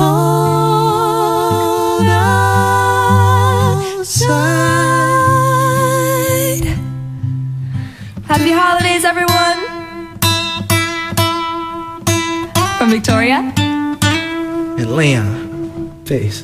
cold outside. Happy holidays, everyone. From Victoria and Leon. Peace.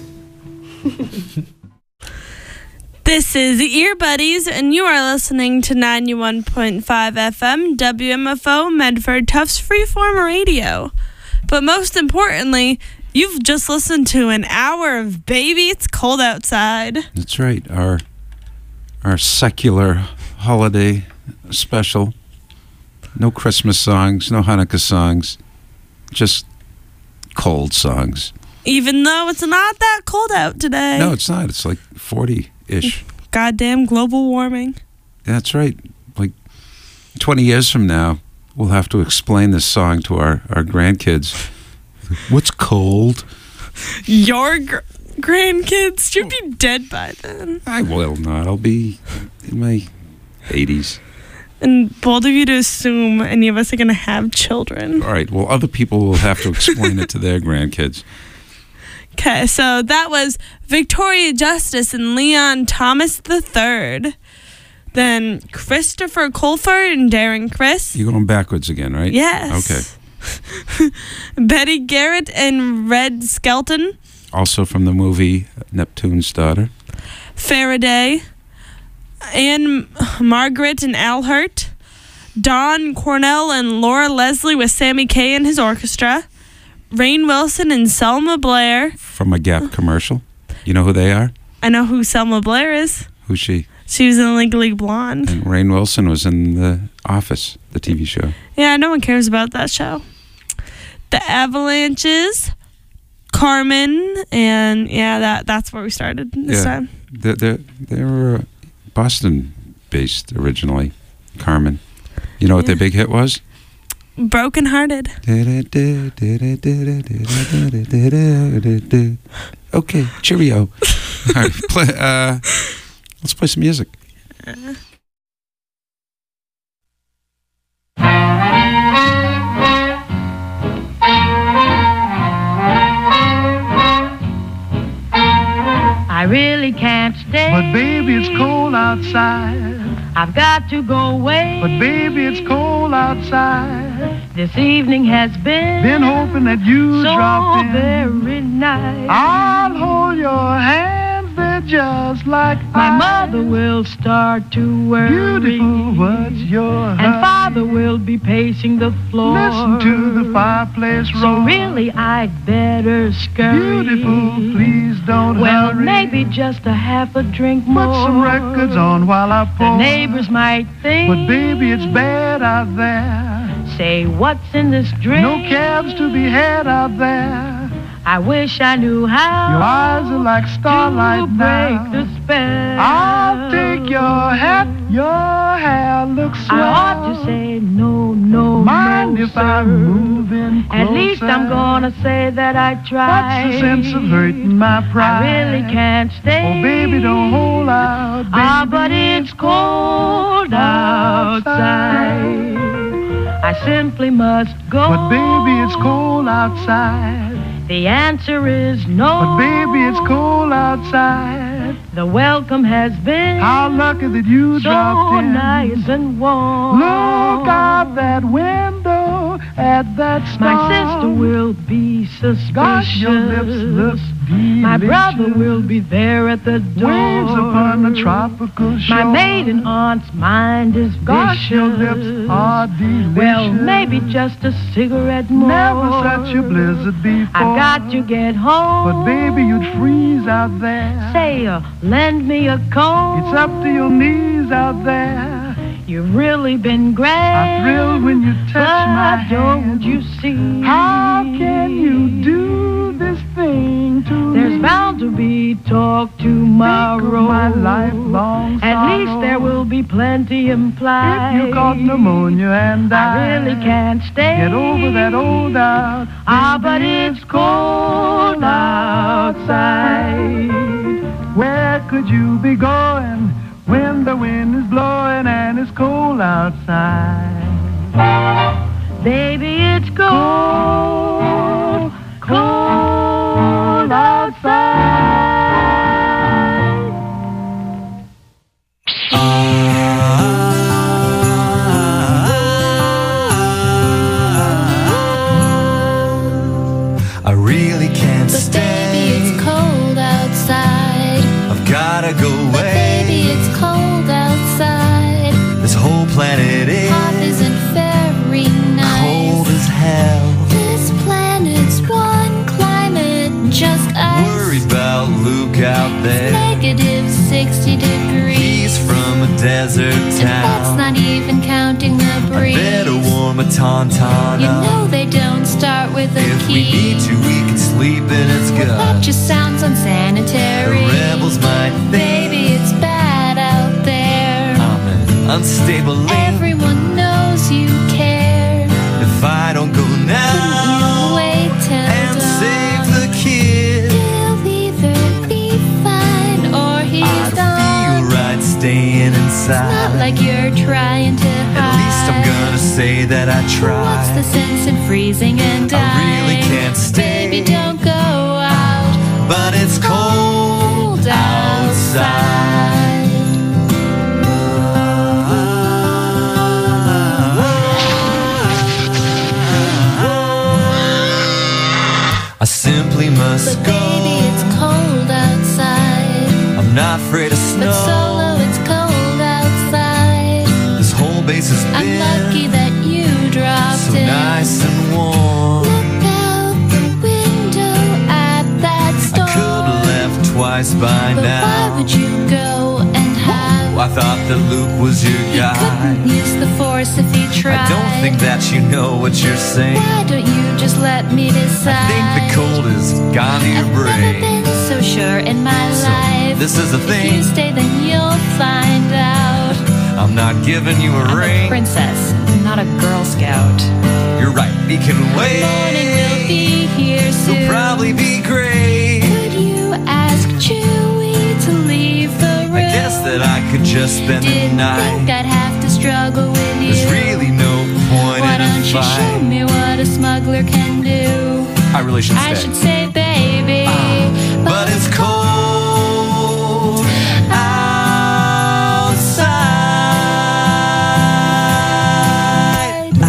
This is Ear Buddies, and you are listening to 91.5 FM WMFO Medford Tufts Freeform Radio. But most importantly, you've just listened to an hour of Baby It's Cold Outside. That's right. Our secular holiday special. No Christmas songs, no Hanukkah songs, just cold songs. Even though it's not that cold out today. No, it's not. It's like 40-ish. Goddamn global warming. That's right. Like 20 years from now, we'll have to explain this song to our grandkids. What's cold? Your grandkids? You'd be dead by then. I will not. I'll be in my 80s. And bold of you to assume any of us are going to have children. All right. Well, other people will have to explain it to their grandkids. Okay, so that was Victoria Justice and Leon Thomas III. Then Christopher Colford and Darren Criss. You're going backwards again, right? Yes. Okay. Betty Garrett and Red Skelton. Also from the movie Neptune's Daughter. Faraday. Anne Margaret and Al Hurt. Don Cornell and Laura Leslie with Sammy Kaye and his orchestra. Rainn Wilson and Selma Blair. From a Gap commercial. You know who they are? I know who Selma Blair is. Who's she? She was in Legally Blonde. And Rainn Wilson was in The Office, the TV show. Yeah, no one cares about that show. The Avalanches, Carmen, and yeah, that's where we started this time. They were Boston-based originally, Carmen. You know what their big hit was? Brokenhearted. Okay, cheerio. All right, let's play some music. I really can't stay. But baby, it's cold outside. I've got to go away. But baby, it's cold outside. This evening has been hoping that you so drop in. very nice. I'll hold your hands, they're just like my mother will start to worry. Beautiful, what's your and father will be pacing the floor. Listen to the fireplace roar. So really, I'd better scurry. Beautiful, please don't well, hurry. maybe just a half a drink more. Put some records on while I pour. The neighbors might think. But baby, it's bad out there. Say, what's in this drink? No cabs to be had out there. I wish I knew how. Your eyes are like starlight to break now. the spell. I'll take your hat. Your hair looks swell. I ought to say no, Mind no, if sir. I'm moving closer? At least I'm gonna say that I tried. What's the sense of hurting my pride? I really can't stay. Oh, baby, don't hold out. Baby, but it's cold outside. I simply must go. But baby, it's cold outside. The answer is no. But baby, it's cold outside. The welcome has been how lucky that you so dropped in. Nice and warm. Look out that window at that star. My sister will be suspicious. Gosh, your lips look delicious. My brother will be there at the door. Waves upon the tropical shore. My maiden aunt's mind is vicious. Gosh, your lips are delicious. Well, maybe just a cigarette more. Never such a blizzard before. I've got to get home. But baby, you'd freeze out there. Say, lend me a comb. It's up to your knees out there. You've really been great. I thrill when you touch my hand. Don't you see? How can you do this thing to me? There's bound to be talk tomorrow. Think of my lifelong sorrow. At least there will be plenty implied. If you caught pneumonia and I really can't stay. Get over that old doubt. But it's cold outside. Where could you be going when the wind is blowing and it's cold outside? Baby, it's cold, cold desert And that's town. not even counting the I breeze. better warm a tauntaun You up. know they don't start with a If we key. need to, we can sleep in its Well, that gut. just sounds The unsanitary. rebels might think Baby, it's bad out there. I'm an unstable link. Everyone knows you care. If I don't go Couldn't now you wait till and dawn? save the kid, He'll either be fine or he's I'd gone. feel right staying inside. Not like you're trying to hide. At least I'm gonna say that I What's the tried. sense in freezing and dying? I really can't stay. Baby, don't go out. But it's cold outside. I simply must But go. baby, it's cold outside. I'm not afraid of But snow. solo, it's cold outside. This whole base has I'm been lucky that you dropped so in. nice and warm. Look out the window at that I storm. could have left twice by But now. why would you go and have? I thought that Luke was your He guy. couldn't use the force if he tried. I don't think that you know what you're saying. Why don't you just let me decide? I think the cold has gone to your I've never brain. been so sure in my So, life. this is the If thing. you stay, then you'll find out. I'm not giving you a I'm a ring. princess, not a Girl Scout. You're right, we can wait. Morning will be here soon. It'll probably be great. Could you ask Chewie to leave the room? I guess that I could just spend the Didn't night. think I'd have to struggle with you. There's really no point Why in a don't you show fight. me what a smuggler can do? I really should I stay. should say, baby, But it's cold outside.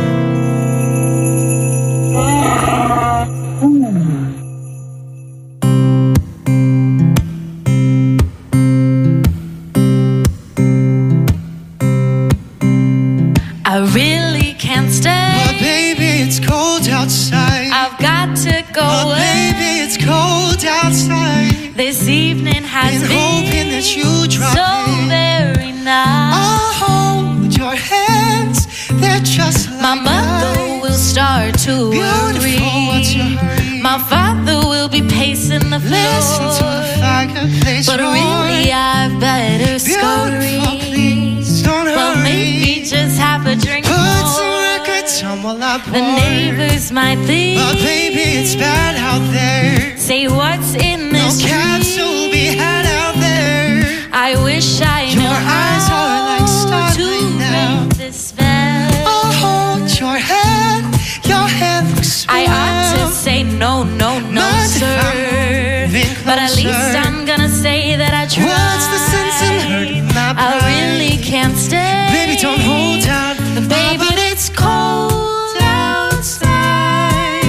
I really can't stay. But baby, it's cold outside. I've got to go But away. baby, it's cold outside. This evening has Been hoping that you drop so in. very nice. I'll hold your hands. They're just like My mother ice. will start to Beautiful, what's your worry. hurry? My father will be pacing the Listen to floor. the fireplace But roar. really, I better scurry. Beautiful, please don't Well, hurry. maybe just have a drink Put some more. records on while I pour. The neighbors might think. But baby, it's bad out there. Say what's in No this cats will be had out there. I wish I knew Your eyes are like how to starlight now. break this spell. I'll hold your hand. Your hand looks I ought to swell. say no, no, no, Mind if sir. I'm moving But at least closer? I'm gonna say that I tried. What's the sense in hurting my I pride? really can't stay. Baby, don't hold out. But baby, it's cold outside.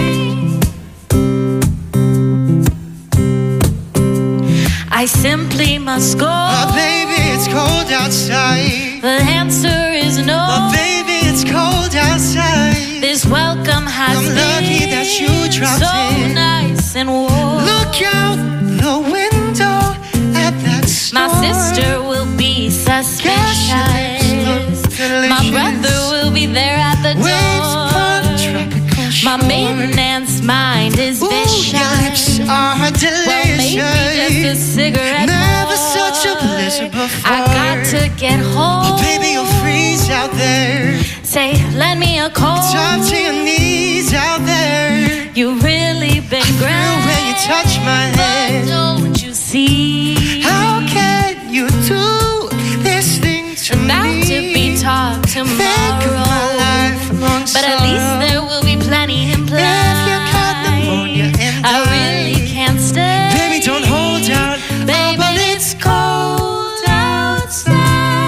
I simply must go. But baby, it's cold outside. The answer is no. But baby, it's cold outside. This welcome has I'm been lucky that you dropped so in. nice and warm. Look out the window at that storm. My sister will be Gosh, your lips suspicious. look delicious. My brother will be there at the Waves upon a door. tropical shore. My maintenance mind is Ooh, vicious. your lips are delicious. Well, maybe just a cigarette Never more. such a pleasure before. I got to get home. Oh, baby, you'll freeze out there. Say, lend me a coat. Drop to your knees out there. You really been grand. When you touch my But hand, don't you see? how can you do this thing to About me? to be taught Think of my tomorrow. lifelong But at least sorrow. there will be plenty implied. If you got pneumonia and I die, really can't stay. baby, don't hold out. Baby, but it's cold outside.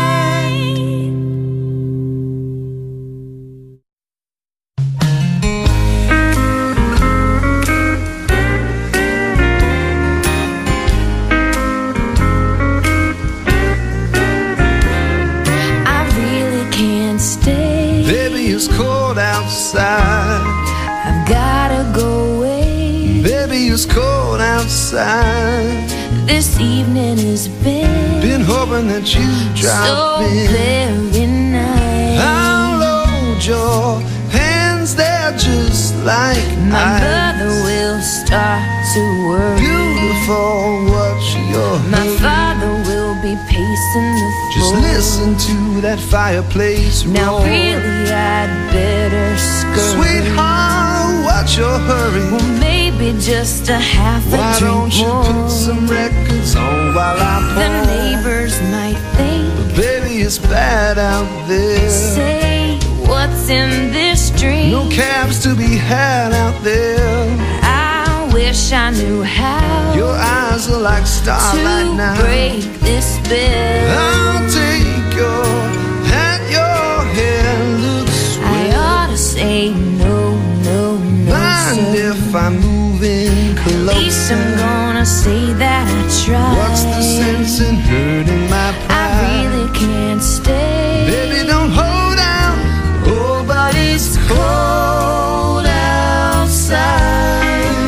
I really can't stay. Baby, it's cold outside. I've gotta go away. Baby, it's cold outside. This evening has been Been hoping that you drop so in. very nice. I'll load your hands there just like My ice. brother will start to worry. Beautiful, what's your My hurry? father will be pacing the floor. Just listen to that fireplace Now roar. really I'd better scurry. Sweetheart, what's your hurry? Well, maybe just a half a Why drink don't you more. put some records on while I pour? The neighbors might think, But baby, it's bad out there. say, what's in this drink? No cabs to be had out there. I wish I knew how Your eyes are like starlight to now. break this spell. I'll take your hat, your hair looks I swell. ought to say no, no, no, Mind sir. if I move in At least I'm closer? gonna say that I tried. What's the sense in hurting my I pride? really can't stay. Baby, don't hold out. Oh, but it's cold outside.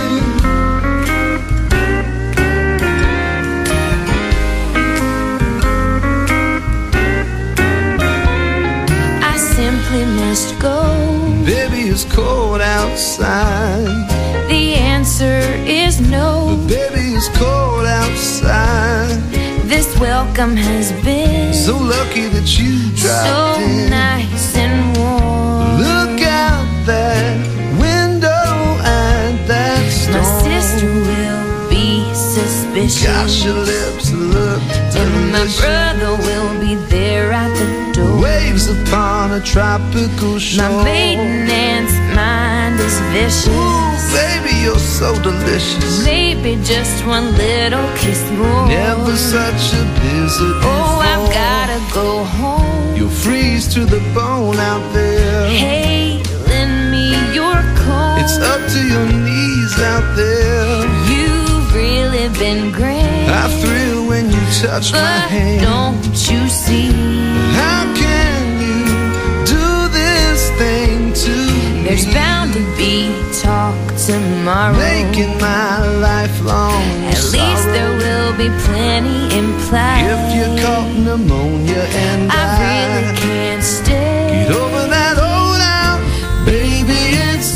I simply must go. Baby, it's cold outside. The answer is no. Baby, it's cold outside. This welcome has been So lucky that you so dropped in. nice and warm. Look out that window at that My storm. sister will be suspicious. Gosh, your lips look And my delicious. brother will be there at the door. Waves upon a tropical shore. My maiden aunt's mind is vicious. Ooh, baby, you're so delicious. Maybe just one little kiss more. Never such a visit Oh, I've before. gotta go home. You'll freeze to the bone out there. Hey, lend me your coat. It's up to your knees out there. You've really been great. I thrill when you touch my But hand. don't you see? How can you do this thing to There's me? bound to be talk tomorrow. Making my lifelong At least there will be plenty implied. If you caught pneumonia and I really can't stay. get over that old out, baby, it's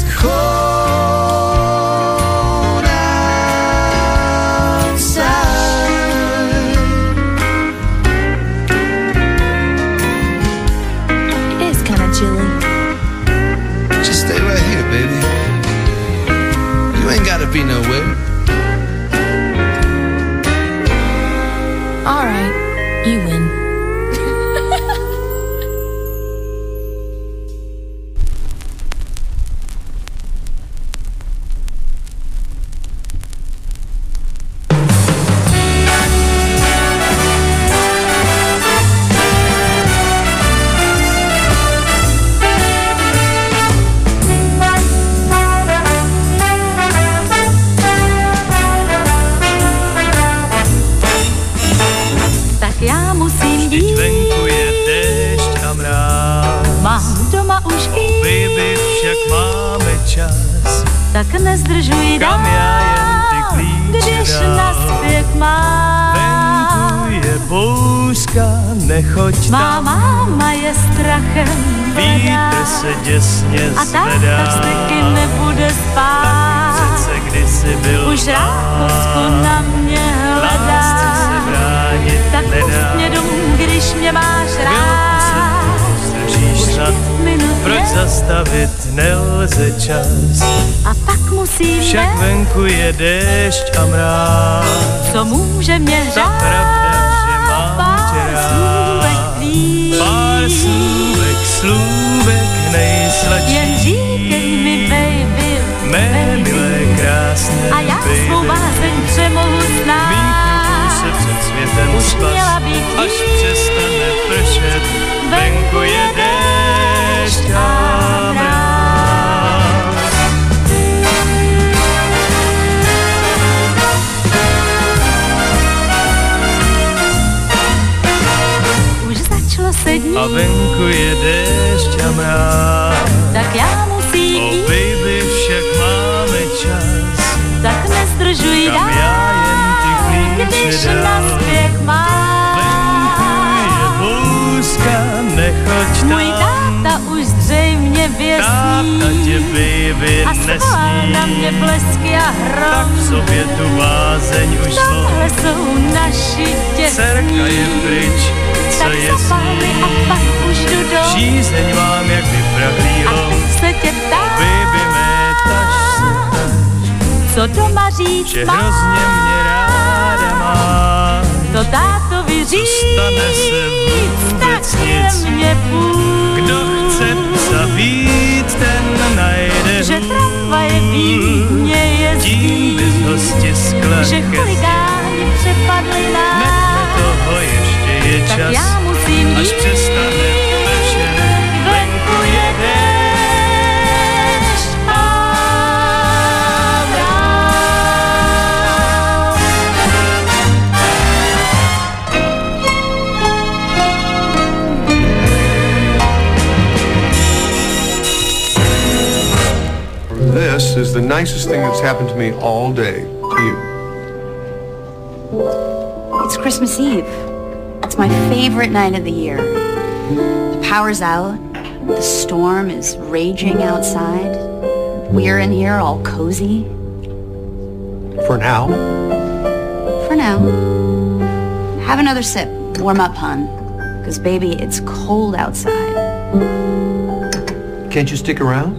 cold outside. It is kind of chilly. Just stay right here, baby. You ain't gotta be nowhere. All right, you win. Tak já musím jít, Venku je déšť a mráz. mám doma už i, Baby, však máme čas. tak nezdržuj dál, Kam já jen ty klíče když dám. na zpět mám. Venku je bouřka, nechoď Má tam. máma je strachem Vítr hledá se děsně a táta zvedá. vzteky nebude spát. Přece kdysi byl Už rád kosku na mě hledá, lásce se bránit tak nedá. pust mě domů, když mě máš rád. Zdržíš snad, Minut proč zastavit nelze čas. a pak musím Však jít, venku je déšť a mráz. co může mě Ta hřát. pravda, že mám tě Pár rád. slůvek tvých, Pár slůvek nejsladších. jen říkej mi, baby, Mé milé, krásné a já svou baby. bázeň přemohu Mít znát. se před světem Už spas, měla být až jít. přestane pršet. Venku je déšť a mráz. Už začalo se dní, A venku je déšť a mráz. tak já musím Oh jít, baby, však máme čas. tak nezdržuj Kam dál, já jen ty klíče když dám. na zpěch mám. Můj táta už zřejmě věsní táta tě baby a svolal na mě nesmí. blesky a Tak hrom. v sobě tu bázeň už Tohle slov. jsou naši Dcerka dětní. je pryč, co Tak je zapáli sní. a pak už jdu do. Žízeň mám jak A vyprahlýho. teď se tě ptám, Baby mé, taž se co doma říct že mám. hrozně mě ráda máš. To tátovi říct, stane se vůbec tak nic. je mě půl. Kdo chce psa být, ten najde Že hůl. tramvaje Vídně jezdí, Tím bys ho stiskla že ke chuligáni přepadli nás. Nechme toho, ještě je Tak čas, já musím až jít, přestane pršet. Venku je déšť a This is the nicest thing that's happened to me all day. To you. It's Christmas Eve. It's my favorite night of the year. The power's out. The storm is raging outside. We're in here all cozy. For now. For now. Have another sip. Warm up, hon. Because, baby, it's cold outside. Can't you stick around?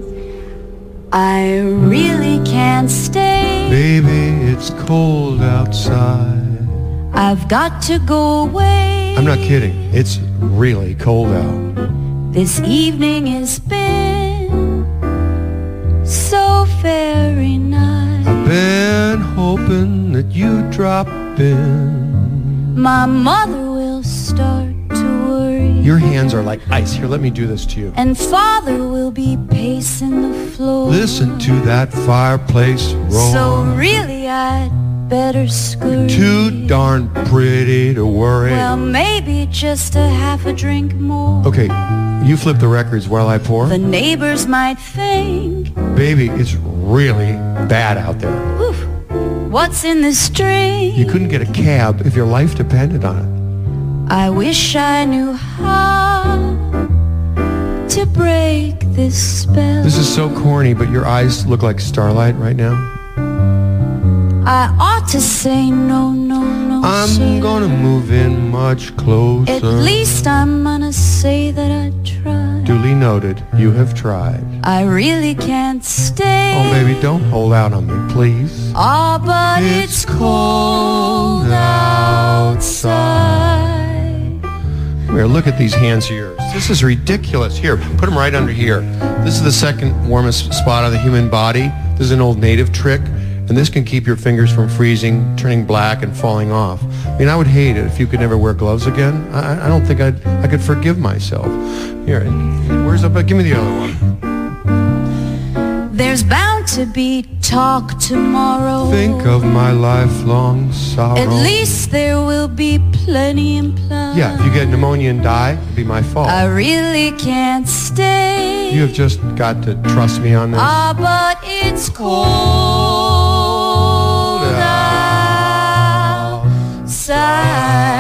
I really can't stay. Baby, it's cold outside. I've got to go away. I'm not kidding. It's really cold out. This evening has been so very nice. I've been hoping that you'd drop in. My mother will start to worry. Your hands are like ice. Here, let me do this to you. And father will be pacing the floor. Listen to that fireplace roar. So really I'd better scurry. Too darn pretty to worry. Well, maybe just a half a drink more. Okay, you flip the records while I pour. The neighbors might think, Baby, it's really bad out there. oof, what's in this drink? You couldn't get a cab if your life depended on it. I wish I knew how to break this spell. This is so corny, but your eyes look like starlight right now. I ought to say no, no, no, I'm sir. gonna move in much closer. At least I'm gonna say that I tried. Duly noted, you have tried. I really can't stay. Oh, baby, don't hold out on me, please. Ah, but it's cold outside. Here, look at these hands of yours. This is ridiculous. Here, put them right under here. This is the second warmest spot on the human body. This is an old native trick, and this can keep your fingers from freezing, turning black, and falling off. I mean, I would hate it if you could never wear gloves again. I don't think I could forgive myself. Here, where's the? Give me the other one. There's bound to be talk tomorrow. Think of my lifelong sorrow. At least there will be plenty implied. Yeah, if you get pneumonia and die, it'd be my fault. I really can't stay. You have just got to trust me on this. Ah, but it's cold outside.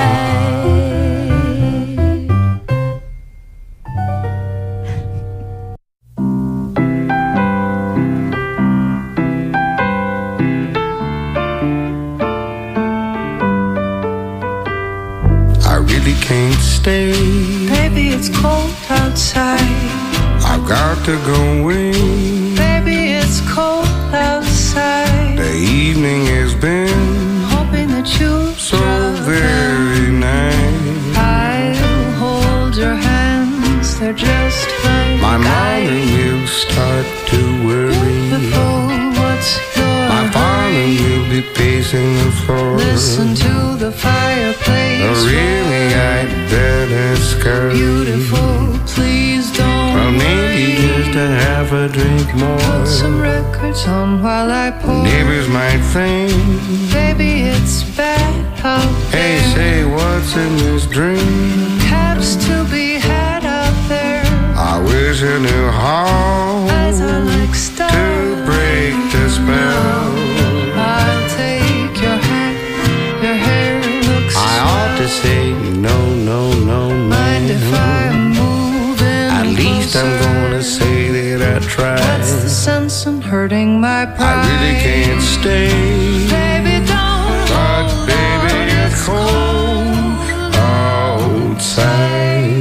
I really can't stay. Baby, it's cold outside. I've got to go away. Baby, it's cold outside. The evening has been Hoping that you'll so drop very in. nice. I'll hold your hands, they're just like My mother ice. will start to worry. Beautiful, what's your My father hurry? will be pacing the floor. Listen to the fireplace Really, I'd better scurry. Beautiful, please don't Well, maybe worry. just a half a drink more. Put some records on while I pour. Neighbors might think, Baby, it's bad out hey, there. say, what's in this drink? Cabs to be had out there. I wish I knew how Eyes are like to stars. break the spell. I'll take your hat. Your hair looks I ought to say no, no, no, no. Mind if I move confidence and hurting my pride. I really can't stay. Baby, don't But hold baby, out, it's cold outside.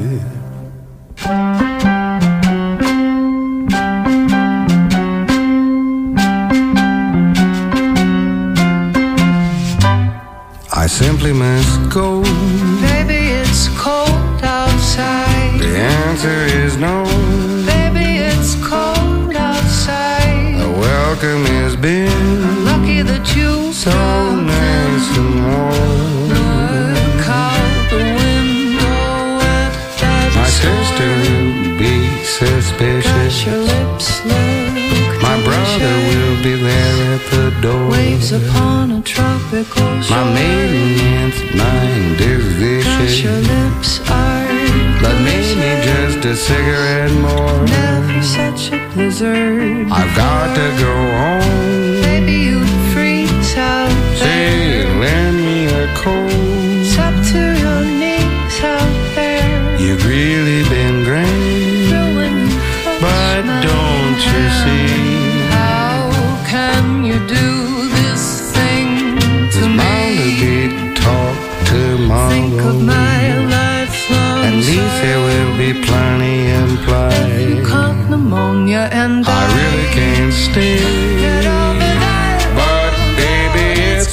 I simply must go. Baby, it's cold outside. The answer is no. Baby, it's cold outside. The welcome has been Lucky that you so nice and warm. look out the window at that My sister will be suspicious. Your lips look My brother will be there at the door. waves upon a tropical shore. My maiden aunt's mind is Gosh, your vicious. lips are But maybe just a cigarette more. never such a blizzard. I've got to go home. Baby, you'd freeze out Say, there. lend me a coat. It's up to your knees out there. You've really been great. Ruin But don't you see? how can you do this thing to There's bound to me? be talk tomorrow. Think of my lifelong At least there will be plenty implied. caught pneumonia and I really can't stay. get over that. But baby, it's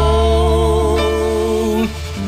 cold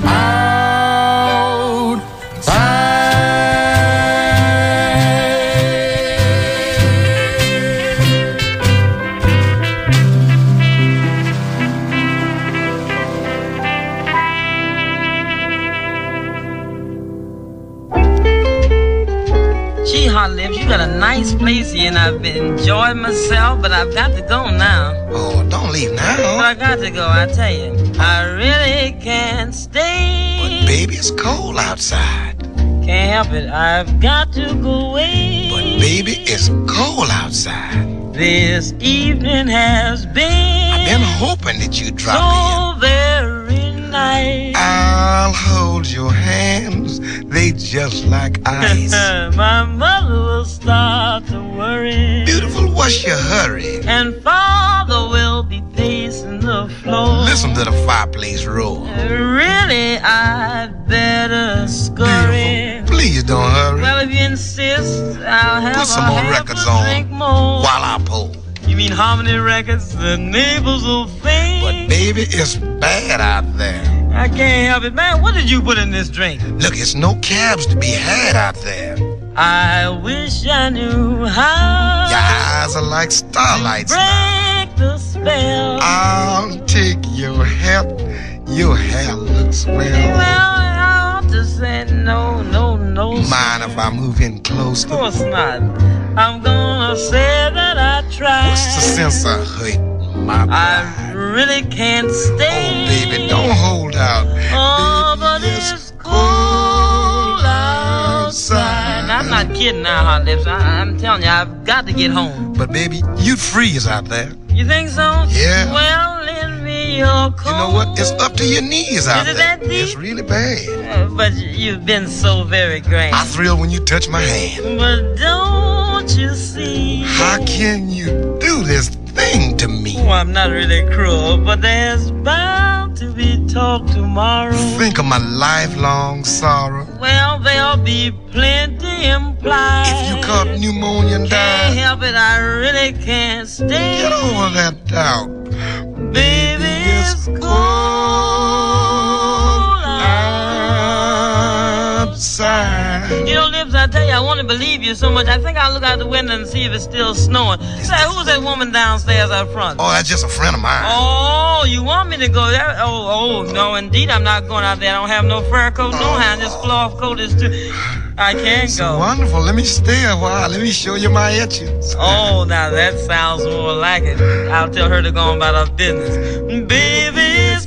Gee, Hot Lips, you got a nice place here, and I've been enjoying myself, but I've got to go now. Oh, don't leave now. But I got to go, I tell you. I really can't stay. But baby, it's cold outside. Can't help it, I've got to go away. But baby, it's cold outside. This evening has been I've been hoping that you'd drop so very nice. I'll hold your hands, they just like ice. My mother will start to worry. Beautiful, what's your hurry? And father will be pacing the floor. Listen to the fireplace roar. Really, I'd better scurry. Please don't hurry. Well, if you insist, I'll have Put some more records on drink more. while I pull. You mean harmony records? The neighbors will think. But baby, it's bad out there. I can't help it, man. What did you put in this drink? Look, it's no cabs to be had out there. I wish I knew how. Your eyes are like starlights now. Break the spell. I'll take your hat. Your hair looks well. Well, I ought to say no. Mind if I move in closer? Of course not. I'm gonna say that I tried. What's the sense of hurt my pride? I really can't stay. Oh, baby, don't hold out. Oh, baby, but it's cold outside. I'm not kidding now, Hot Lips. I'm telling you, I've got to get home. But baby, you'd freeze out there. You think so? Yeah. Well, lend me your coat. You know what? It's up to your knees out Is it there. that deep? It's really bad. But you've been so very great. I thrill when you touch my hand. But don't you see? How can you do this thing to me? Well, I'm not really cruel, but there's bound to be talk tomorrow. Think of my lifelong sorrow. Well, there'll be plenty implied. If you caught pneumonia and Can't died, help it, I really can't stay. get over that doubt. Baby, it's cold outside. You know, Lips, I tell you, I want to believe you so much. I think I'll look out the window and see if it's still snowing. Say, who's that woman downstairs out front? Oh, that's just a friend of mine. Oh, you want me to go there? Oh, no, indeed, I'm not going out there. I don't have no fur coat, no hand. This cloth coat is too... I can't go. Wonderful. Let me stay a while. Let me show you my etchings. Oh, now that sounds more like it. I'll tell her to go on about her business. Baby, it's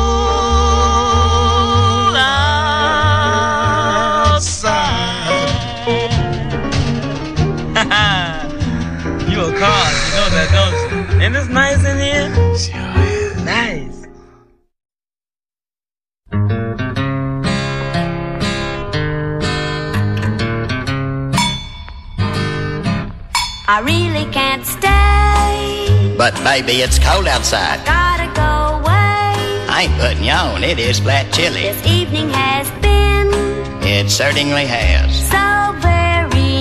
cold outside. You a card, you know that, don't you? Ain't this nice in here? Sure is. Nice. I really can't stay. But baby, it's cold outside. Gotta go away. I ain't putting you on. It is flat chilly. This evening has been It certainly has. so very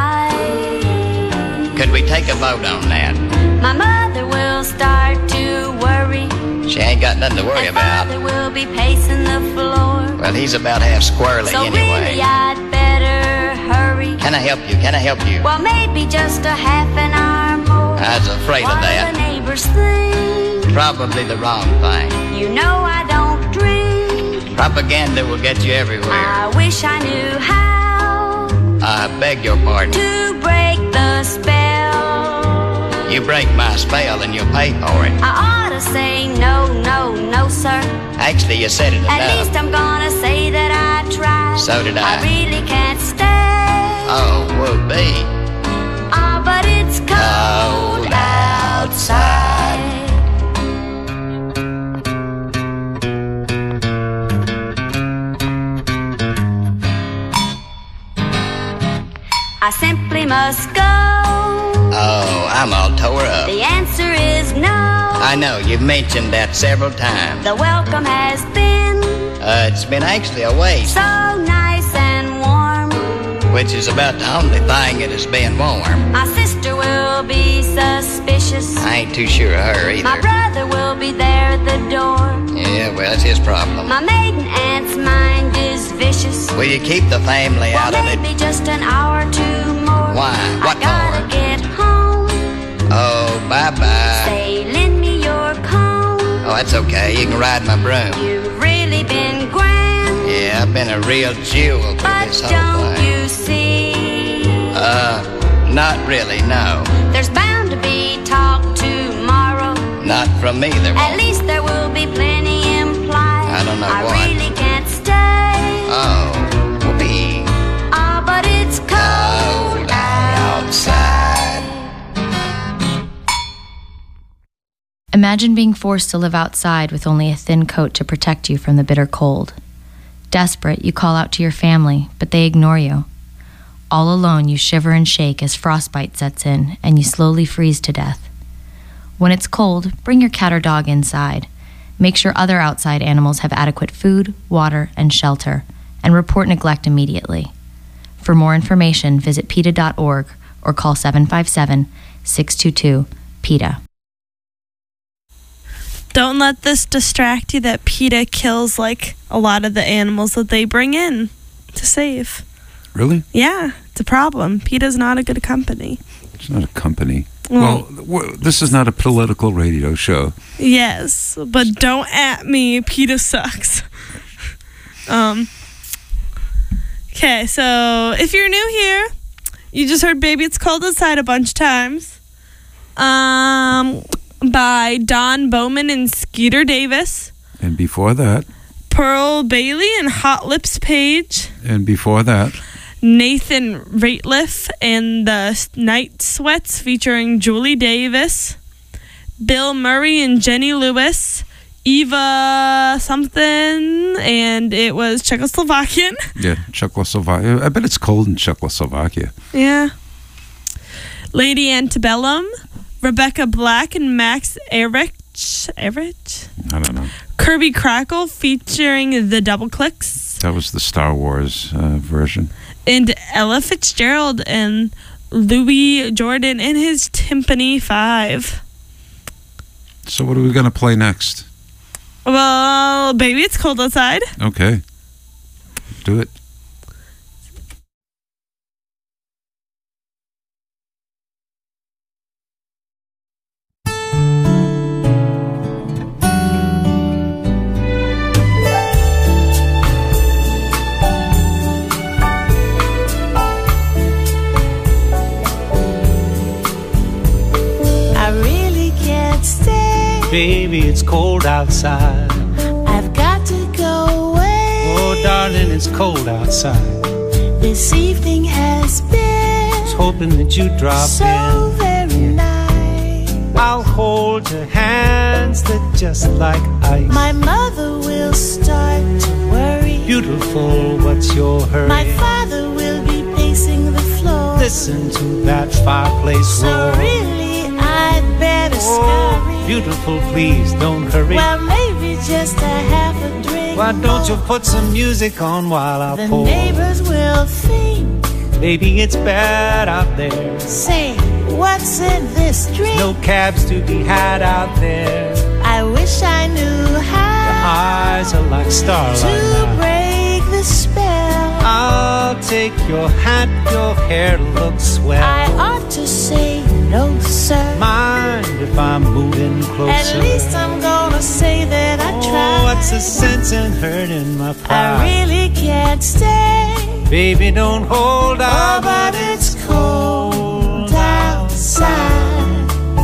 nice. Could we take a vote on that? My mother will start to worry. She ain't got nothing to worry And about. Father will be pacing the floor. Well, he's about half squirrely So anyway. really I'd better hurry. Can I help you? Can I help you? Well, maybe just a half an hour more. I was afraid of What that. do the neighbors think? Probably the wrong thing. You know I don't drink. Propaganda will get you everywhere. I wish I knew how I beg your pardon. to break the spell. You break my spell and you'll pay for it. I ought to say no, no, no, sir. Actually, you said it At enough. least I'm gonna say that I tried. So did I. I really can't stay. Oh, whoopee. Ah, but it's cold outside. I simply must go. Oh, I'm all tore up. The answer is no. I know, you've mentioned that several times. The welcome has been It's been actually a waste, so nice and warm. which is about the only thing that has been warm. My sister will be suspicious. I ain't too sure of her My either. brother will be there at the door. Yeah, well, that's his problem. My maiden aunt's mind is vicious. Will you keep the family Well, out of it? maybe just an hour or two more. Why? What I gotta more? get home. Oh, bye-bye. Say, lend me your comb. Oh, that's okay. You can ride my broom. You've really been grand. Yeah, I've been a real jewel for But this whole don't thing. you see? Not really, no. There's bound to be talk tomorrow. Not from me, there At won't. least there will be plenty implied. I don't know I what. really can't stay. Oh, whoopee. Ah, but it's cold outside. Imagine being forced to live outside with only a thin coat to protect you from the bitter cold. Desperate, you call out to your family, but they ignore you. All alone, you shiver and shake as frostbite sets in, and you slowly freeze to death. When it's cold, bring your cat or dog inside. Make sure other outside animals have adequate food, water, and shelter, and report neglect immediately. For more information, visit PETA.org or call 757-622-PETA. Don't let this distract you that PETA kills like a lot of the animals that they bring in to save. Really? Yeah, it's a problem. PETA's not a good company. It's not a company. Well, This is not a political radio show. Yes, but don't at me. PETA sucks. Okay, so if you're new here, you just heard Baby It's Cold Outside a bunch of times. By Don Bowman and Skeeter Davis. And before that. Pearl Bailey and Hot Lips Page. And before that. Nathan Rateliff and the Night Sweats featuring Julie Davis. Bill Murray and Jenny Lewis. Eva something, and it was Czechoslovakian. Yeah, Czechoslovakia. I bet it's cold in Czechoslovakia. Yeah. Lady Antebellum. Rebecca Black and Max Erich? I don't know. Kirby Crackle featuring the Double Clicks. That was the Star Wars version. And Ella Fitzgerald and Louis Jordan and his Timpani 5. So what are we going to play next? Well, Baby It's Cold Outside. Okay. Do it. Baby, it's cold outside. I've got to go away. Oh, darling, it's cold outside. This evening has been I was hoping that you'd drop so in. very nice. I'll hold your hands, they're just like ice. My mother will start to worry. Beautiful, what's your hurry? My father will be pacing the floor. listen to that fireplace So roar. really, I'd better scurry. Beautiful, please don't hurry. Well, maybe just a half a drink. Why don't you put some music on while I The pour? neighbors will think. Baby, it's bad out there. Say, what's in this drink? No cabs to be had out there. I wish I knew how Eyes are like starlight to now. break the spell. I'll take your hat, your hair looks swell. I ought to say no, sir. Mind if I'm moving closer? At least I'm gonna say that I tried. What's the sense in hurting my pride? I really can't stay. Baby, don't hold out. Oh, but it's cold outside.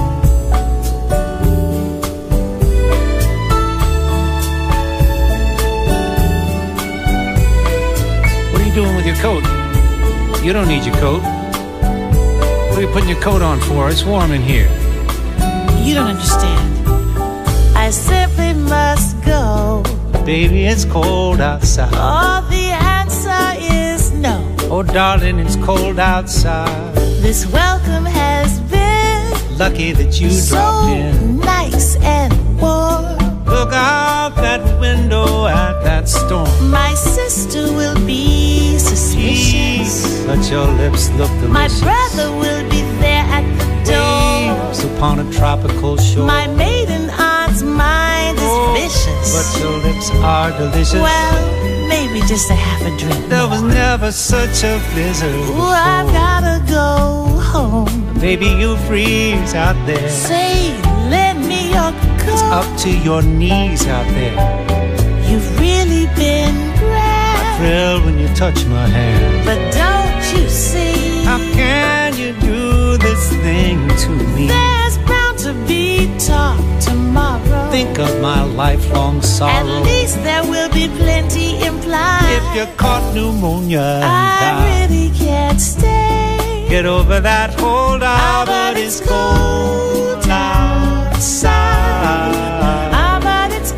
What are you doing with your coat? You don't need your coat. What are you putting your coat on for? It's warm in here. You don't understand. I simply must go. Baby, it's cold outside. Oh, the answer is no. Oh, darling, it's cold outside. This welcome has been Lucky that you so dropped in. nice and warm. Look out that window at that storm. My sister will be suspicious. But your lips look delicious. My brother will be there at the door. Waves upon a tropical shore. My maiden aunt's mind is vicious. But your lips are delicious. Well, maybe just a half a drink. There was never such a blizzard Ooh, before. I've gotta go home. Baby, you freeze out there. Say, lend me your coat. Up to your knees out there. You've really been grand. Thrill when you touch my hand. But don't you see? How can you do this thing to me? There's bound to be talk tomorrow. Think of my lifelong sorrow. At least there will be plenty implied. If you caught pneumonia and I died, really can't stay. get over that hold out, but it's cold outside. Ah, but it's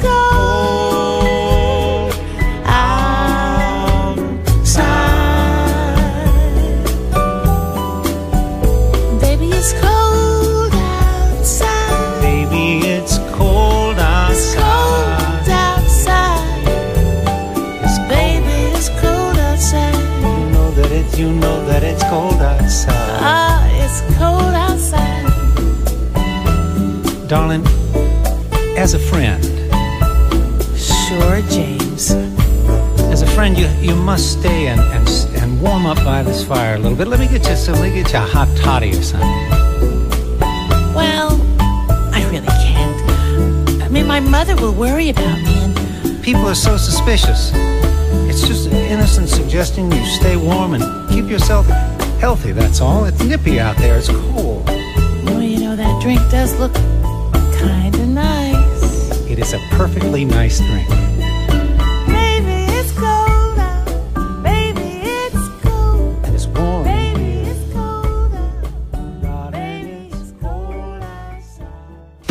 cold outside. Baby, it's cold outside. Baby, it's cold It's cold outside. outside. It's Baby, it's cold outside. You know that it's cold outside. Ah, it's cold outside. Darling, as a friend. Sure, James. As a friend, you must stay and warm up by this fire a little bit. Let me get you a hot toddy or something. Well, I really can't. I mean, my mother will worry about me and People are so suspicious. It's just an innocent suggestion you stay warm and keep yourself healthy, that's all. It's nippy out there. It's cool. well, you know, that drink does look kinda nice. It is a perfectly nice drink. Baby, it's cold out. Baby, it's cold. And it's warm. Baby, it's cold out. Baby, it's cold outside.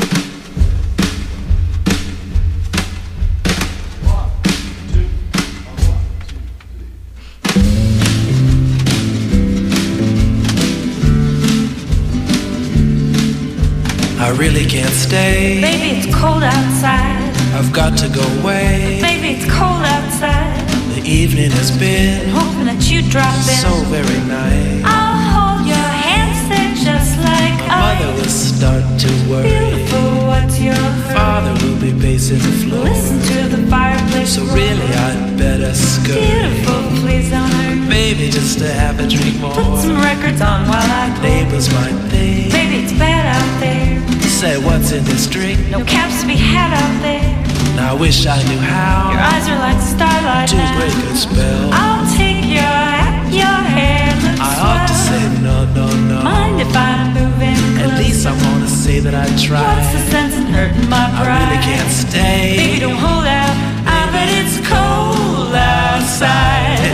I really can't stay. Baby, it's cold outside. I've got to go away. Baby, it's cold outside. The evening has been Hoping that you drop in. so very nice. I'll hold your hands, they're just like My mother ice. will start to worry. Beautiful, what's your hurry? Father will be pacing the floor. Listen to the fireplace So roar. really I'd better scurry. Beautiful, please don't hurt. Maybe just to have a drink more. Put some records on while I pour. Neighbors might think. Baby, it's bad out there. Say what's in this drink. No cabs to be had out there. Now I wish I knew how Your eyes are like starlight to now. break a spell. I'll take your hat, your hair looks I ought to say no, no, no. Mind if I'm moving close? At least I want to say that I tried. What's the sense in hurting my I pride? really can't stay. Baby, don't hold out. I bet it's cold outside.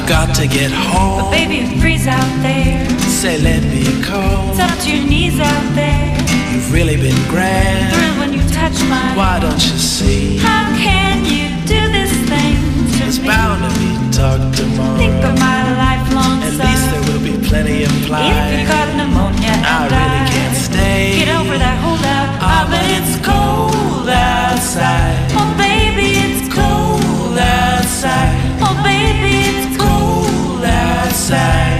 I've got to get home. But baby, it freeze out there. Say, let me come. Up to your knees out there. You've really been grand. Thrill when you touch my. Why don't you see? How can you do this thing to It's me? bound to be talked tomorrow. Think of my lifelong At sorrow. least there will be plenty implied. If you got pneumonia and I really can't stay. Get over that holdout. Ah, but it's cold outside. Oh baby, it's cold outside. Oh baby, it's cold outside.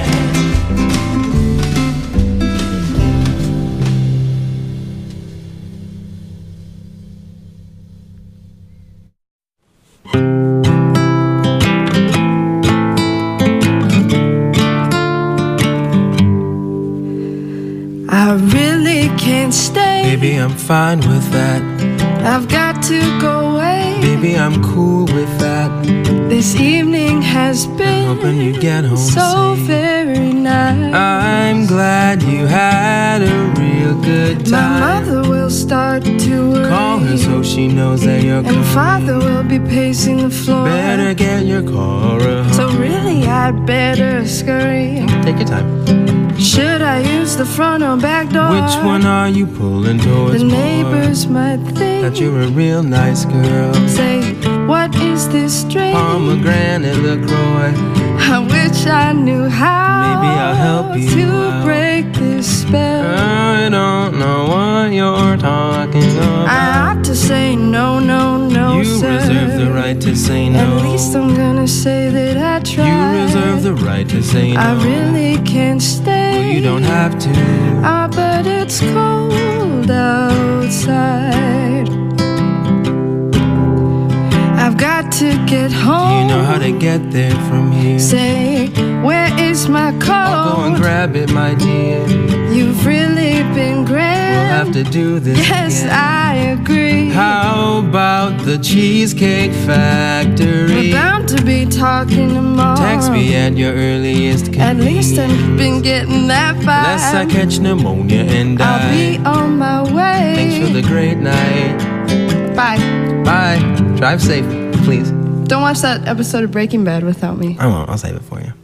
I really can't stay. Baby, I'm fine with that. I've got to go away. Baby, I'm cool with that. This evening has been Hoping you get home so safe. very nice. I'm glad you had a real good My time. mother will start to worry. Call her so she knows that you're And coming. father will be pacing the floor. Better get your car a So really I'd better scurry. Take your time. Should I use the front or back door? Which one are you pulling towards The more? neighbors might think That you're a real nice girl. Say, what is this drink? Pomegranate LaCroix. I wish I knew how Maybe I'll help you to out. break this spell. I don't know what you're talking about. I ought to say no, no, no, You sir. reserve the right to say no. At least I'm gonna say that I tried. You reserve the right to say no. I really can't stay. Well, you don't have to. Ah, but it's cold outside. I've got to get home. You know how to get there from here. Say, where is my coat? I'll go and grab it, my dear. You've really been grand. We'll have to do this Yes, again. I agree. How about the Cheesecake Factory? We're bound to be talking tomorrow. Text me at your earliest convenience. At least I've been getting that vibe. Lest I catch pneumonia and die. I'll be on my way. Thanks for the great night. Bye. Bye. Drive safe, please. Don't watch that episode of Breaking Bad without me. I won't. I'll save it for you.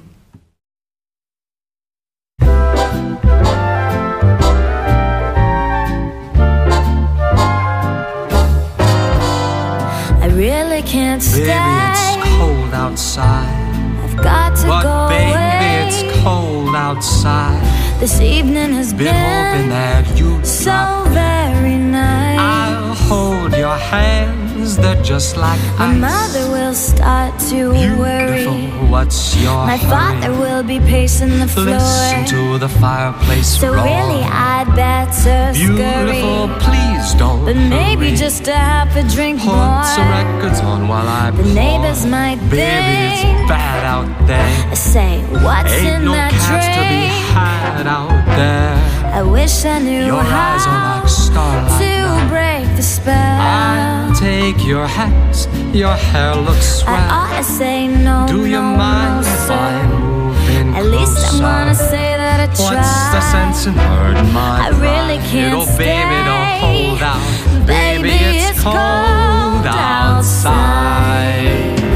I really can't stay. Baby, it's cold outside. I've got to But go baby, away. it's cold outside. This evening has Been hoping that you'd so drop. very nice. I'll hold your hands, they're just like My ice. mother will start to worry. Beautiful, what's your My hurry? father will be pacing the floor. Listen to the fireplace So roar. really I'd better Beautiful, scurry. please don't But maybe hurry. just to have a drink Put more. some records on while I The pour. neighbors might Baby, it's think. bad out there. I say, what's Ain't in no that cash to be drink? had out there. I wish I knew Your how eyes are like starlight to now. break the spell. I'll take your hat, your hair looks I swell. ought to say no, Do you no, mind no, if sir. I move in At least I'm closer? gonna say that I tried. What's the sense in hurting my I really pride? can't Oh, baby, don't stay. hold out. Baby, it's cold outside.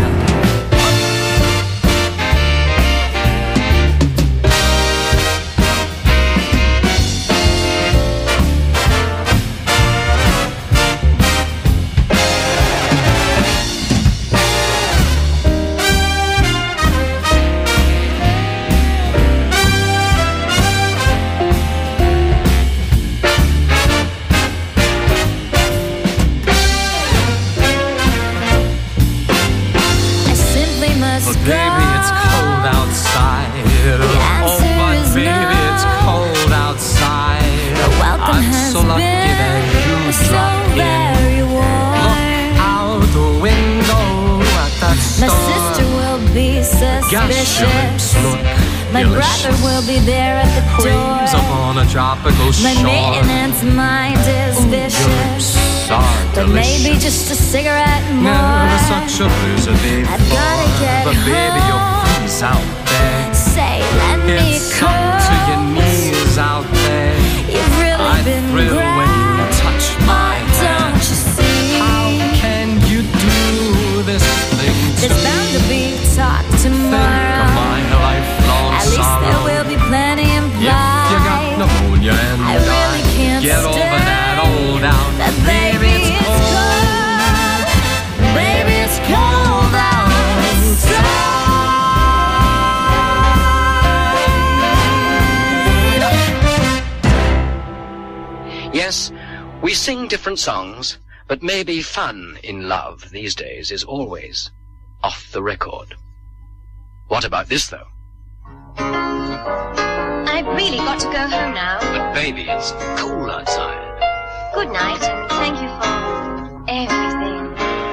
I simply must But go. baby, it's cold outside. Oh, answer but is baby, no. it's cold outside. The welcome I'm has so lucky been that you so dropped in. very warm. Out the window at that My store. sister will be Gosh, your lips suspicious. look My delicious. brother will be there at the Waves door. upon a tropical My shore. maintenance mind is Your vicious. lips are But delicious. maybe just a cigarette more. Never such a blizzard before. I've gotta get But baby, you'll home. freeze out there. Say, let me It's up to your close. knees out there. You've really I been thrill when you grand. touch my Oh, don't hand. you see? How can you do this thing to There's bound to be talk tomorrow. sing different songs, but maybe fun in love these days is always off the record. What about this, though? I've really got to go home now. But baby, it's cold outside. Good night, and thank you for everything.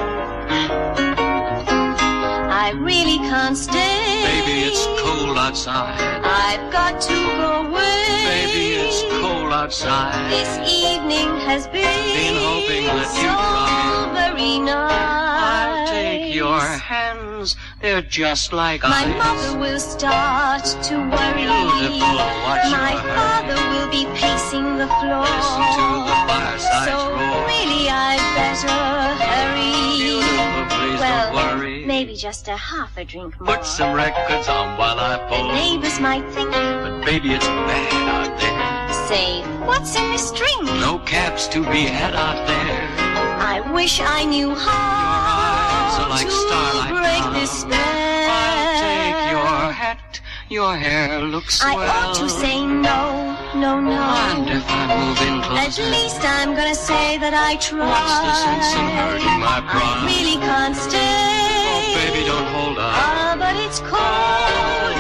I really can't stay. Baby, it's cold outside. I've got to go away. Baby, it's cold outside. This evening has been hoping that so you'd very nice. I'll take your hands, they're just like My ice. mother will start to worry. Beautiful, watch My your hurry. father will be pacing the floor. Listen to the fireside So roar. really I'd better hurry. Beautiful, please Well, don't worry. maybe just a half a drink more. Put some records on while I The pull. neighbors might think, But baby, it's bad out there. say, what's in this drink? No cabs to be had out there. I wish I knew Eyes how are like to starlight break now. this spell. I'll take your hat, your hair looks I swell. ought to say no, no, no. And if I move in At closer, least I'm gonna say that I tried. what's the sense in hurting my pride? I really can't stay. Oh, baby, don't hold on. Ah, but it's cold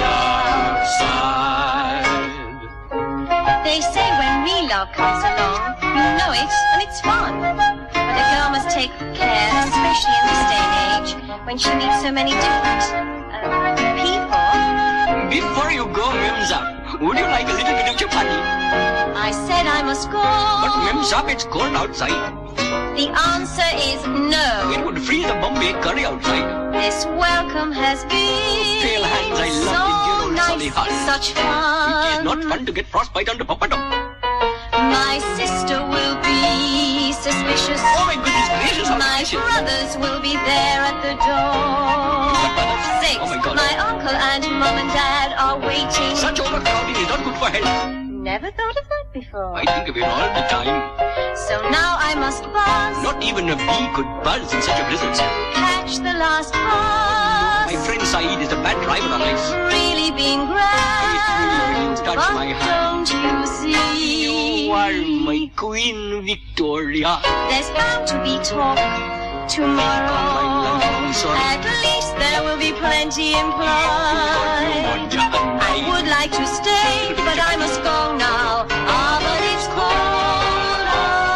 outside. They say when real love comes along, you know it and it's fun. But a girl must take care, especially in this day and age, when she meets so many different people. Before you go, Mimsap, would you like a little bit of chapati? I said I must go. But Mimsap, it's cold outside. The answer is no. It would freeze a Bombay curry outside. This welcome has been Pale hands, I love so you, dear old nice, Solly Hart. such It is fun. not fun to get frostbite under Papadum. My sister will be suspicious. Oh my goodness gracious, how My delicious. brothers will be there at the door. Six, Oh my God. my uncle and mum and dad are waiting. Such overcrowding is not good for health. Never thought of that before. I think of it all the time. So now I must buzz Not even a bee could buzz in such a blizzard. catch the last bus. My friend Saeed is a bad driver on ice. Really been grand, Touch but my hand. don't you see? You are my Queen Victoria. There's bound to be talk tomorrow. I'm sorry. At least there will be plenty implied. I would like to stay, but I must go now. Ah, but it's cold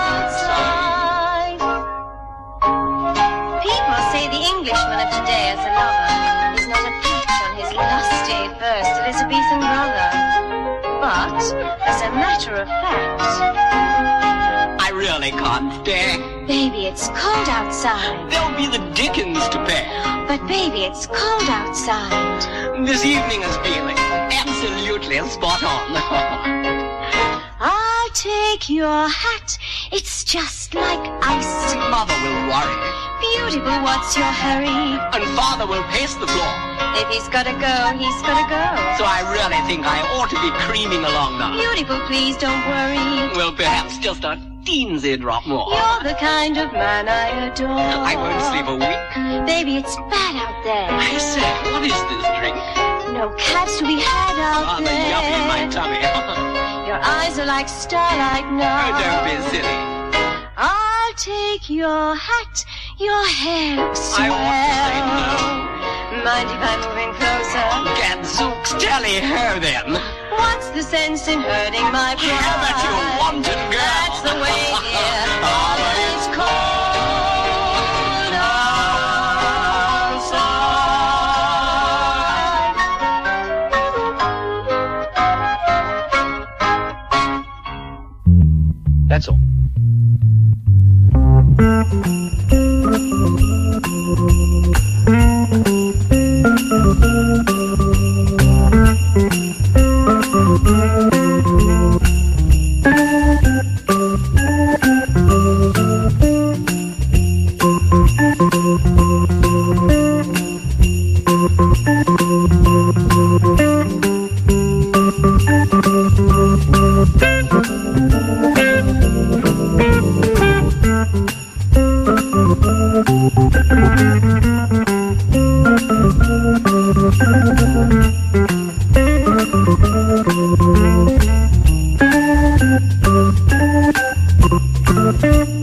outside. People say the Englishman of today as a lover is not a patch on his lusty first Elizabethan brother. But, as a matter of fact, I really can't stay. baby, it's cold outside. There'll be the dickens to pay. But baby, it's cold outside. This evening is feeling absolutely spot on. I'll take your hat. It's just like ice. Mother will worry, Beautiful, what's your hurry? and father will pace the floor. If he's gotta go, he's gotta go. So I really think I ought to be creaming along now. Beautiful, please don't worry. Well, perhaps just a teensy drop more. You're the kind of man I adore. I won't sleep a wink. Baby, it's bad out there. I say, what is this drink? No cabs to be had out Rather yuppie in my there. tummy. Your eyes are like starlight now. Don't be silly. I'll take your hat. Your hair looks I swell. want to say no. Mind if I'm moving closer? Gadzooks, tally her then. What's the sense in hurting my pride? How about you wanton girl? That's the way here. Oh, but it's cold outside. That's all. Thank you.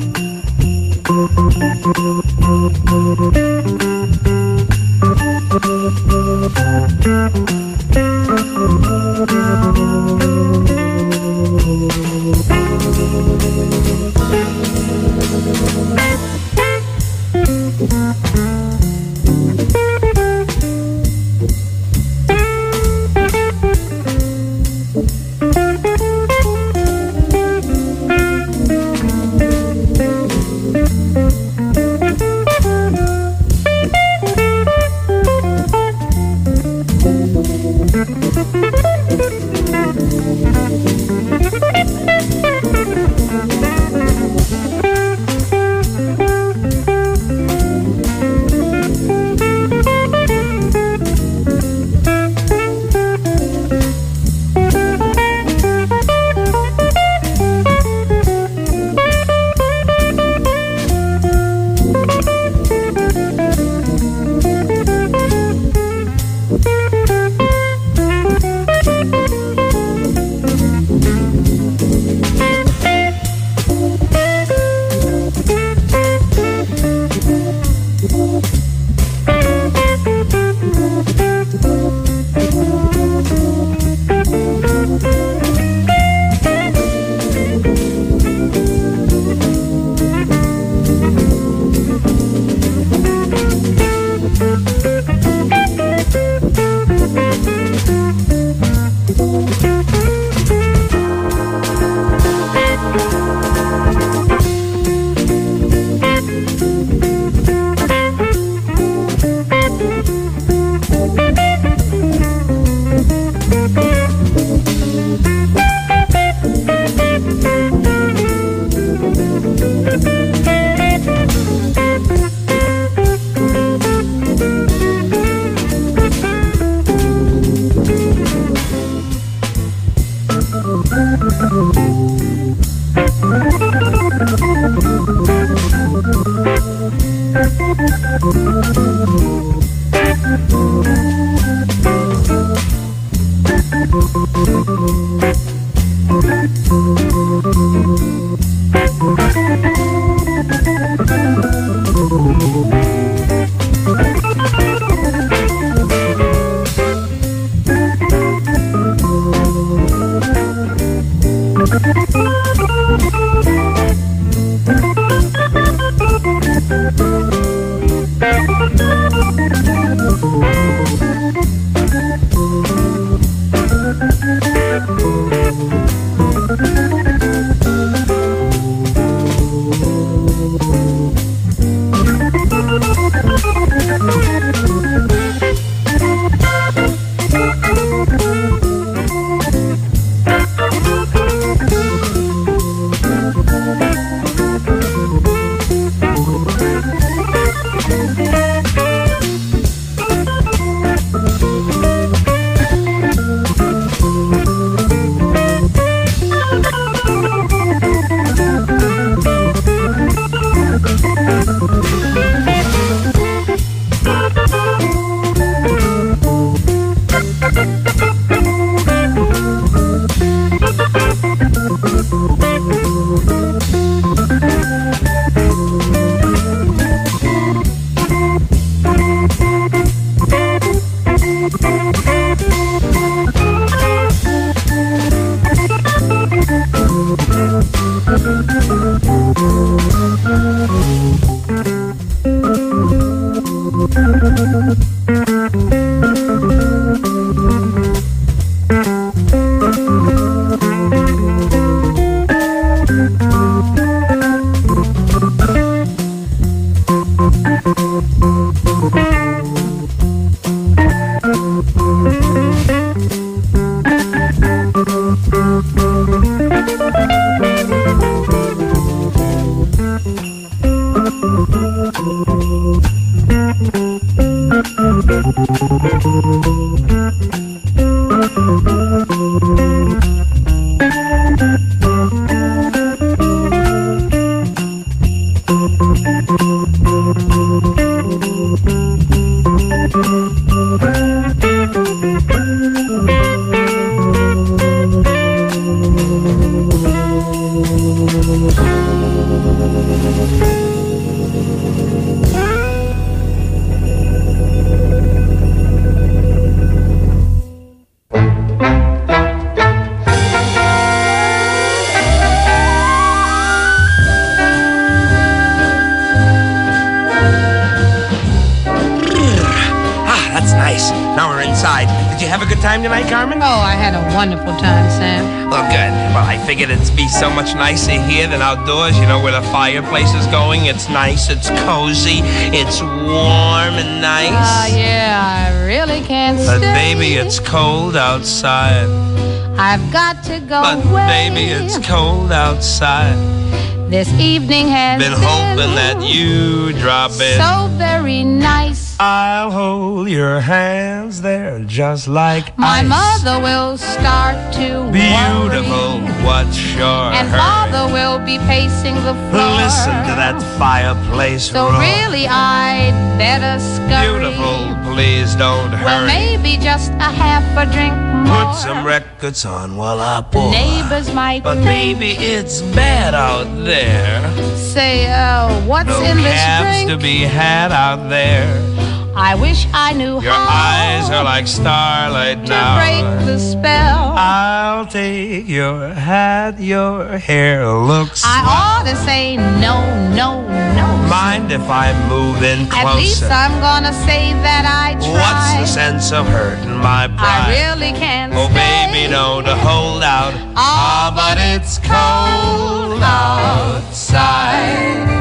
Now we're inside. Did you have a good time tonight, Carmen? Oh, I had a wonderful time, Sam. Oh, good. Well, I figured it'd be so much nicer here than outdoors, you know, where the fireplace is going. It's nice, it's cozy, it's warm and nice. Yeah, I really can't But stay. baby, it's cold outside. I've got to go But away. baby, it's cold outside. This evening has Been hoping that you drop in. so very nice. I'll hold your hands there just like My ice. mother will start to Beautiful, worry, what's your and hurry? father will be pacing the floor. Listen to that fireplace So roar. really I'd better scurry. Beautiful, please don't Well, hurry. maybe just a half a drink more. Put some records on while I pour. Neighbors might But think, baby, it's bad out there. say, what's No in this cabs drink? to be had out there. I wish I knew Your how eyes are like starlight to now. break the spell. I'll take your hat, your hair looks I swell. ought to say no, no, no. Mind if I move in closer? At least I'm gonna say that I tried. What's the sense of hurting my pride? I really can't Oh, stay. baby, don't hold out. Ah, but it's cold outside.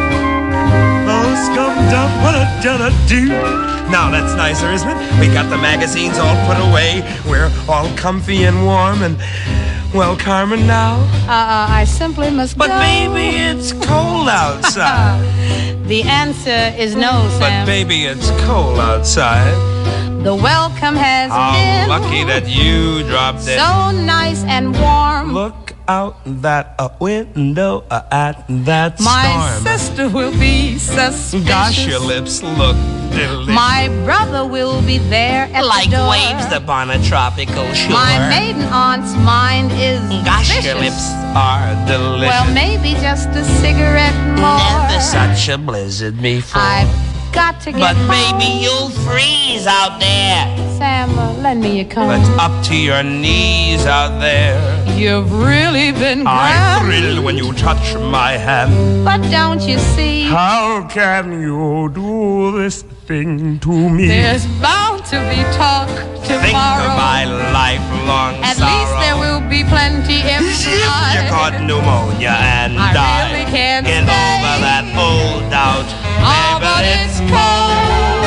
Oh, scum-dum, what-a-da-da-do. Now that's nicer, isn't it? We got the magazines all put away. We're all comfy and warm and, well, Carmen, now? I simply must But go. baby, it's cold outside. The answer is no, But Sam. baby, it's cold outside. The welcome has How been lucky that you dropped in. so nice and warm. Look out that window at that My storm. sister will be suspicious. Gosh, your lips look delicious. My brother will be there at like the door. waves upon a tropical shore. My maiden aunt's mind is Gosh, vicious. your lips are delicious. Well, maybe just a cigarette more. Never such a blizzard before. I've got to get But home. baby, you'll freeze out there. Sam, lend me your comb. But up to your knees out there. You've really been I grand. thrill when you touch my hand. But don't you see, How can you do this thing to me? there's bound to be talk tomorrow. Think of my lifelong At sorrow. least there will be plenty if You caught pneumonia and I died. really can't Get stay. over that old doubt. Oh, but it's cold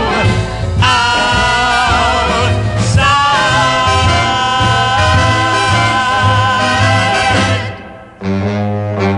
outside.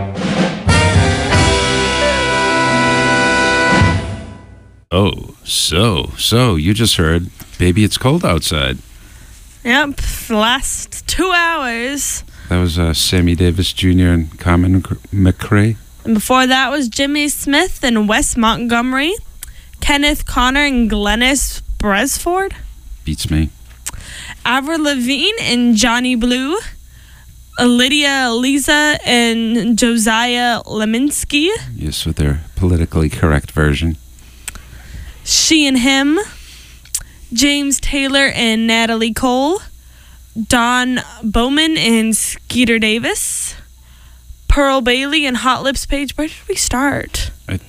Oh, so you just heard Baby It's Cold Outside. Yep, the last 2 hours. That was Sammy Davis Jr. and Carmen McRae. And before that was Jimmy Smith and Wes Montgomery, Kenneth Connor and Glennis Bresford, Beats me. Avril Lavigne and Johnny Blue, Lydia Lisa and Josiah Leminski, Yes, with their politically correct version. She and Him, James Taylor and Natalie Cole, Don Bowman and Skeeter Davis, Pearl Bailey and Hot Lips Page. Where did we start?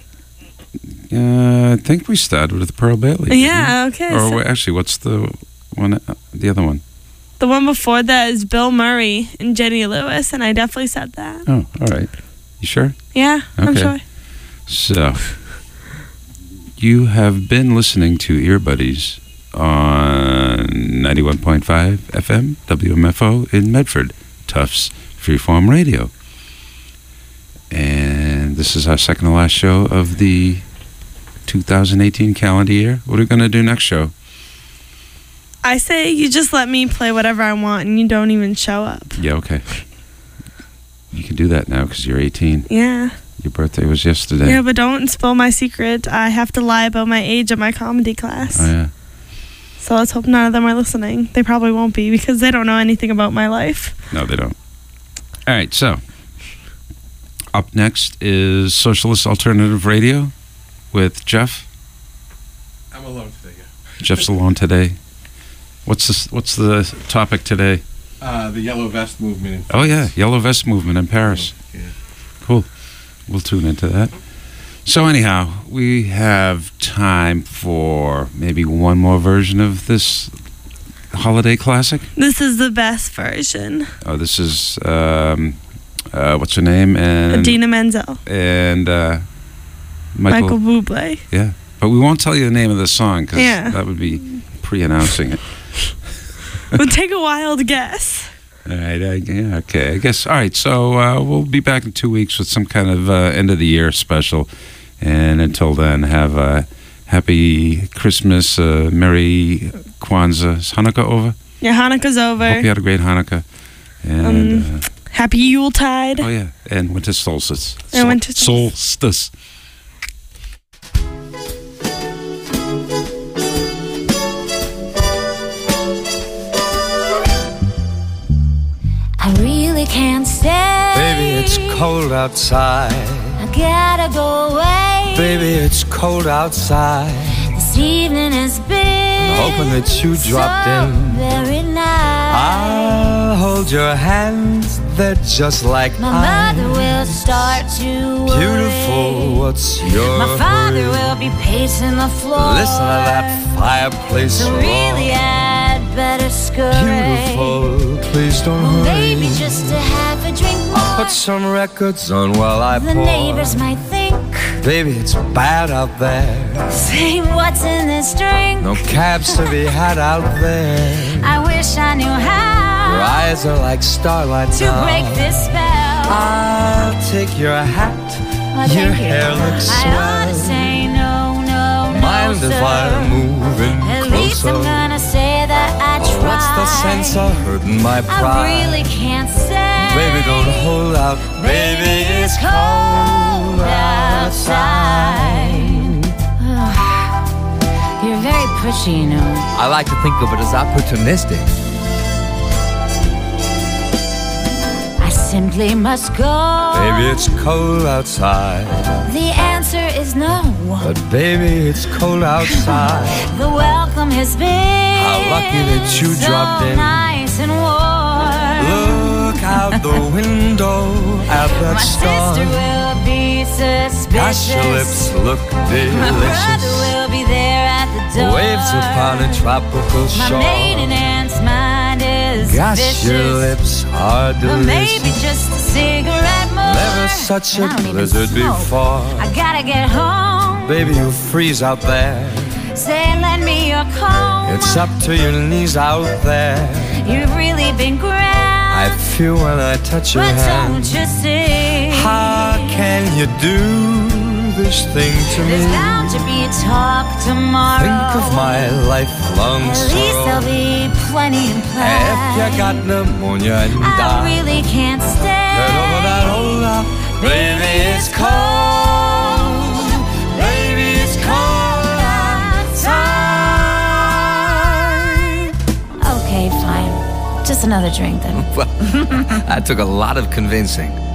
I think we started with Pearl Bailey. didn't Yeah, we? okay, Or so- actually, what's the one? The other one? The one before that is Bill Murray and Jenny Lewis, and I definitely said that. Oh, all right. You sure? Yeah, I'm Okay. sure. So, you have been listening to Ear Buddies on 91.5 FM, WMFO in Medford, Tufts Freeform Radio. And this is our second to last show of the 2018 calendar year. What are we going to do next show? I say you just let me play whatever I want and you don't even show up. Yeah, okay. You can do that now because you're 18. Yeah. Your birthday was yesterday. Yeah, but don't spill my secret. I have to lie about my age at my comedy class. Oh, yeah. So let's hope none of them are listening. They probably won't be because they don't know anything about my life. No, they don't. All right, so up next is Socialist Alternative Radio with Jeff. I'm alone today, yeah. Jeff's alone today. What's the topic today? The Yellow Vest movement in Oh, yeah, Yellow Vest movement in Paris. Yeah. Cool. We'll tune into that. So anyhow, we have time for maybe one more version of this holiday classic. This is the best version. Oh, this is what's her name? And Idina Menzel. And Michael Bublé. Yeah, but we won't tell you the name of the song because that would be pre-announcing it. We'll take a wild guess. All right, yeah, okay. I guess, all right, so we'll be back in 2 weeks with some kind of end-of-the-year special. And until then, have a happy Christmas, Merry Kwanzaa. Is Hanukkah over? Yeah, Hanukkah's over. Hope you had a great Hanukkah. And happy Yuletide. Oh, yeah, and winter solstice. And winter solstice. I really can't stay. Baby, it's cold outside. I gotta go away. Baby, it's cold outside. This evening has been hoping that you dropped in. Very nice. I'll hold your hands, they're just like my mother will start to worry. Beautiful, what's your My father hurry? will be pacing the floor. Listen to that fireplace So roar. really I'd better scurry. Beautiful, please don't hurry. Maybe just to have a drink more. I'll put some records on while I The pour. neighbors might think, baby, it's bad out there. say what's in this drink. No cabs to be had out there. I wish I knew how Your eyes are like starlight to now. break this spell. I'll take your hat. Oh, Your thank you. hair looks I ought to swell. say no, no, Mind no, if sir. I move in At closer? least I'm gonna say that I tried. Oh, what's the sense of hurting my pride? I really can't say. Baby, don't hold out. Baby, it's cold outside. You're very pushy, you know. I like to think of it as opportunistic. I simply must go. Baby, it's cold outside. The answer is no. But baby, it's cold outside. The welcome has been How lucky that you so dropped in. nice and warm. Look out the window at that My star. sister will be suspicious. Gosh, your lips look My brother delicious. will be there at the door. Waves upon a tropical My shore. maiden aunt's mind is Gosh, vicious. your lips are But maybe delicious. just a cigarette more. Never such a And I don't even blizzard smoke. before. I gotta get home. Baby, you freeze out there. Say, lend me your comb. It's up to your knees out there. You've really been grand. I feel when I touch your But hand. don't you see? How can you do this thing to me? There's bound to be talk tomorrow. Think of my lifelong At least sorrow. there'll be plenty in play. If you got pneumonia and I die, really can't stay. get over that hold up. Baby, it's cold. Baby, it's cold outside. Okay, fine. Just another drink then. Well, that took a lot of convincing.